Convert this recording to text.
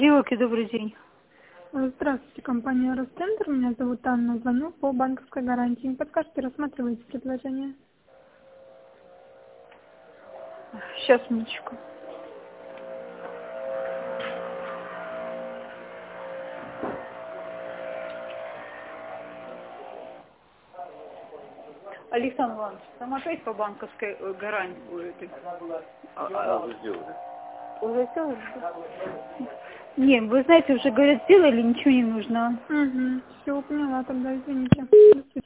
Девушки, добрый день. Здравствуйте, компания Росцентр. Меня зовут Анна. Звоню по банковской гарантии. Не подскажете, рассматриваете предложение? Сейчас, минуточку. Александр Иванович, там опять по банковской гарантии. Уже сделали. Уже сделали? Не, вы знаете, уже говорят, сделали, ничего не нужно. Угу. Все, поняла, тогда извините.